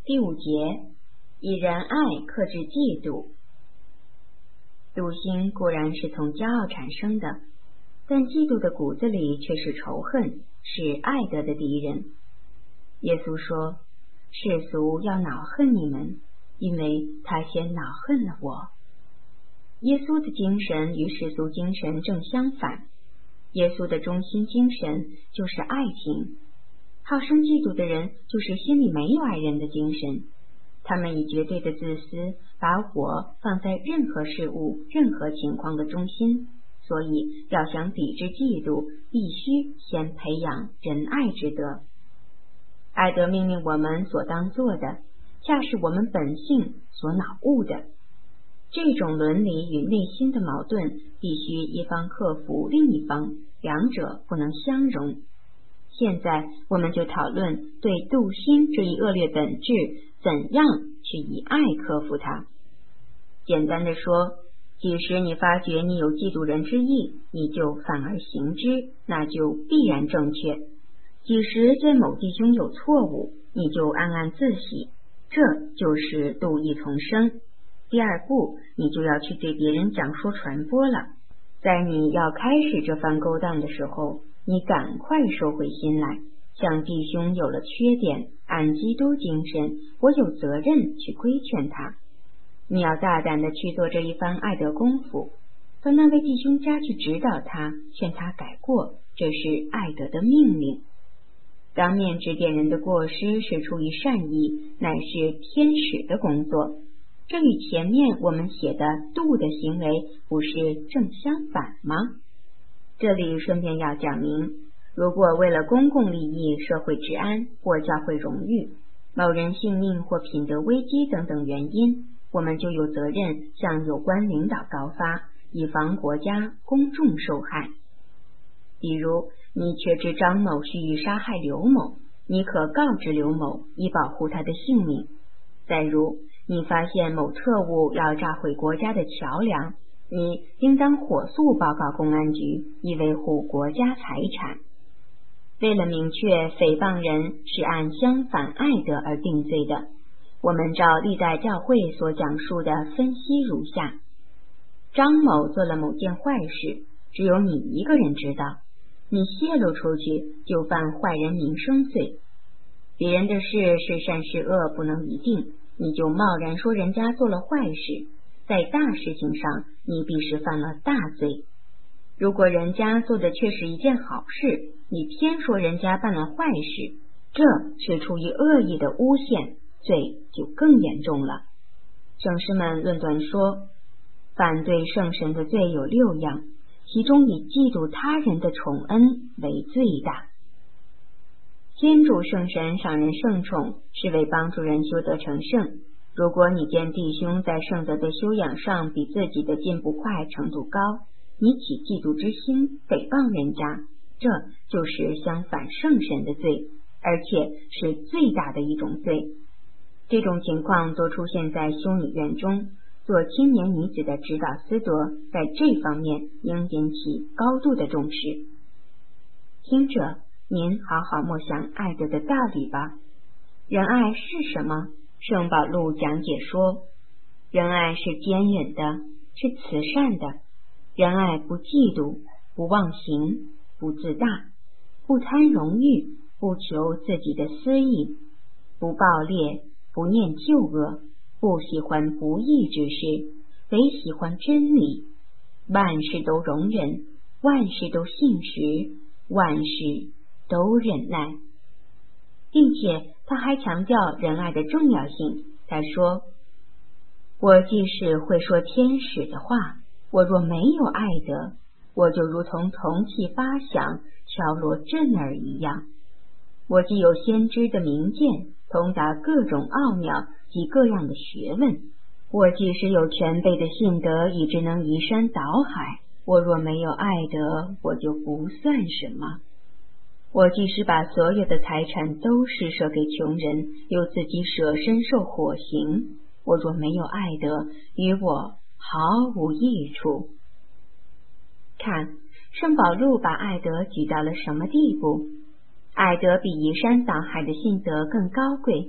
第5节，以仁爱克制嫉妒。妒心固然是从骄傲产生的，但嫉妒的骨子里却是仇恨，是爱德的敌人。耶稣说，世俗要恼恨你们，因为他先恼恨了我。耶稣的精神与世俗精神正相反，耶稣的中心精神就是爱情。好生嫉妒的人就是心里没有爱人的精神，他们以绝对的自私把我放在任何事物任何情况的中心，所以要想抵制嫉妒，必须先培养仁爱之德。爱德命令我们所当做的，恰是我们本性所恼恶的。这种伦理与内心的矛盾必须一方克服另一方，两者不能相容。现在我们就讨论对妒心这一恶劣本质怎样去以爱克服它。简单的说，即使你发觉你有嫉妒人之意，你就反而行之，那就必然正确。即使见某弟兄有错误，你就暗暗自喜，这就是妒意丛生。第二步，你就要去对别人讲说传播了。在你要开始这番勾当的时候，你赶快收回心来，像弟兄有了缺点，按基督精神，我有责任去规劝他。你要大胆的去做这一番爱德功夫，到那位弟兄家去指导他，劝他改过，这是爱德的命令。当面指点人的过失是出于善意，乃是天使的工作。这与前面我们写的妒的行为不是正相反吗？这里顺便要讲明，如果为了公共利益、社会治安或教会荣誉、某人性命或品德危机等等原因，我们就有责任向有关领导告发，以防国家公众受害。比如你确知张某蓄意杀害刘某，你可告知刘某，以保护他的性命。再如你发现某特务要炸毁国家的桥梁，你应当火速报告公安局，以维护国家财产。为了明确诽谤人是按相反爱德而定罪的，我们照历代教会所讲述的分析如下：张某做了某件坏事，只有你一个人知道，你泄露出去就犯坏人名声罪。别人的事是善是恶不能一定，你就贸然说人家做了坏事，在大事情上你必是犯了大罪。如果人家做的却是一件好事，你偏说人家办了坏事，这是出于恶意的诬陷，罪就更严重了。圣师们论断说，反对圣神的罪有6样，其中以嫉妒他人的宠恩为最大。先主圣神赏人圣宠，是为帮助人修德成圣。如果你见弟兄在圣德的修养上比自己的进步快，程度高，你起嫉妒之心，诽谤人家，这就是相反圣神的罪，而且是最大的一种罪。这种情况多出现在修女院中，做青年女子的指导司铎在这方面应引起高度的重视。听着，您好好默想爱德的道理吧。仁爱是什么？圣保禄讲解说，仁爱是坚忍的，是慈善的。仁爱不嫉妒，不忘形，不自大，不贪荣誉，不求自己的私益，不暴烈，不念旧恶，不喜欢不义之事，唯喜欢真理。万事都容忍，万事都信实，万事都忍耐。并且他还强调仁爱的重要性。他说，我即使会说天使的话，我若没有爱德，我就如同铜器发响，敲锣震耳一样。我既有先知的明鉴，通达各种奥妙及各样的学问，我即使有全备的信德，以致能移山倒海，我若没有爱德，我就不算什么。我即使把所有的财产都施舍给穷人，又自己舍身受火刑，我若没有爱德，与我毫无益处。看，圣保禄把爱德举到了什么地步？爱德比移山倒海的信德更高贵，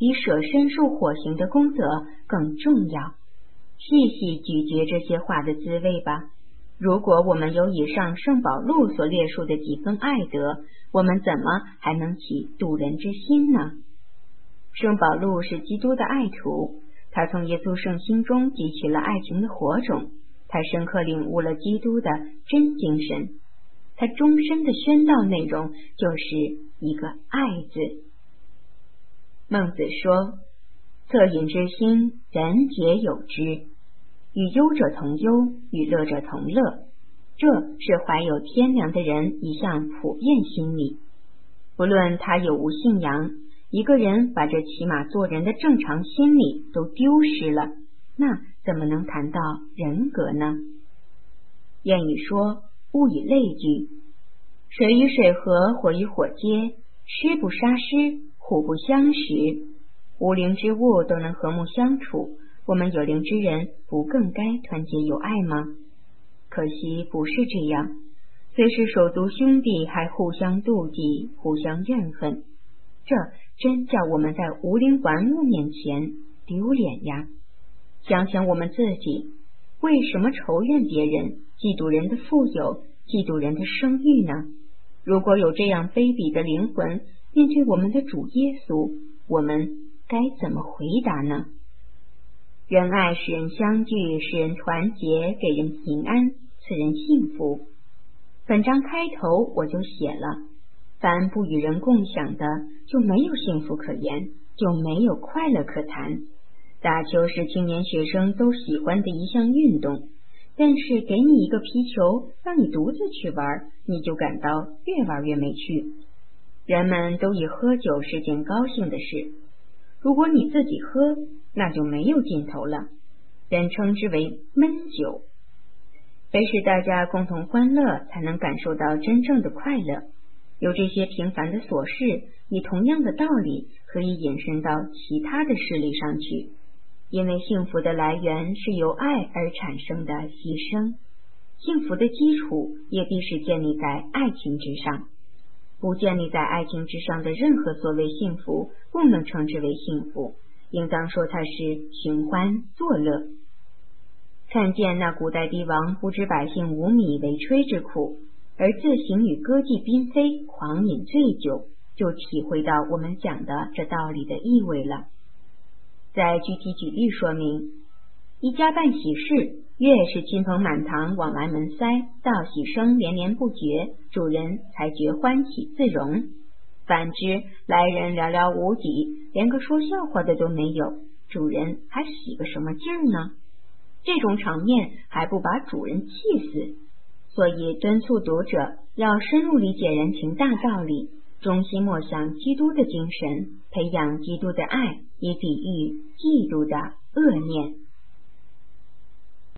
比舍身受火刑的功德更重要。细细咀嚼这些话的滋味吧。如果我们有以上圣保禄所列述的几分爱德，我们怎么还能起度人之心呢？圣保禄是基督的爱徒，他从耶稣圣心中汲取了爱情的火种，他深刻领悟了基督的真精神，他终身的宣道内容就是一个爱字。孟子说，恻隐之心，人皆有之，与忧者同忧，与乐者同乐，这是怀有天良的人一项普遍心理。不论他有无信仰，一个人把这起码做人的正常心理都丢失了，那怎么能谈到人格呢？谚语说，物以类聚，水与水合，火与火接，师不杀师，互不相识。无灵之物都能和睦相处，我们有灵之人不更该团结友爱吗？可惜不是这样，虽是手足兄弟，还互相妒忌，互相怨恨，这真叫我们在无灵玩物面前丢脸呀！想想我们自己，为什么仇怨别人，嫉妒人的富有，嫉妒人的声誉呢？如果有这样卑鄙的灵魂面对我们的主耶稣，我们该怎么回答呢？仁爱使人相聚，使人团结，给人平安，赐人幸福。本章开头我就写了，凡不与人共享的，就没有幸福可言，就没有快乐可谈。打球是青年学生都喜欢的一项运动，但是给你一个皮球，让你独自去玩，你就感到越玩越没趣。人们都以喝酒是件高兴的事，如果你自己喝，那就没有尽头了，人称之为闷酒。非是大家共同欢乐，才能感受到真正的快乐。有这些平凡的琐事，以同样的道理可以引申到其他的事例上去，因为幸福的来源是由爱而产生的牺牲，幸福的基础也必是建立在爱情之上。不建立在爱情之上的任何所谓幸福，不能称之为幸福，应当说它是寻欢作乐。看见那古代帝王不知百姓无米为炊之苦，而自行与歌妓嫔妃狂饮醉酒，就体会到我们讲的这道理的意味了。再具体举例说明，一家办喜事，越是亲朋满堂往来门塞，道喜声连连不绝，主人才觉欢喜自容。反之，来人寥寥无几，连个说笑话的都没有，主人还喜个什么劲儿呢？这种场面还不把主人气死。所以敦促读者要深入理解人情大道理，衷心默想基督的精神，培养基督的爱，以抵御嫉妒的恶念。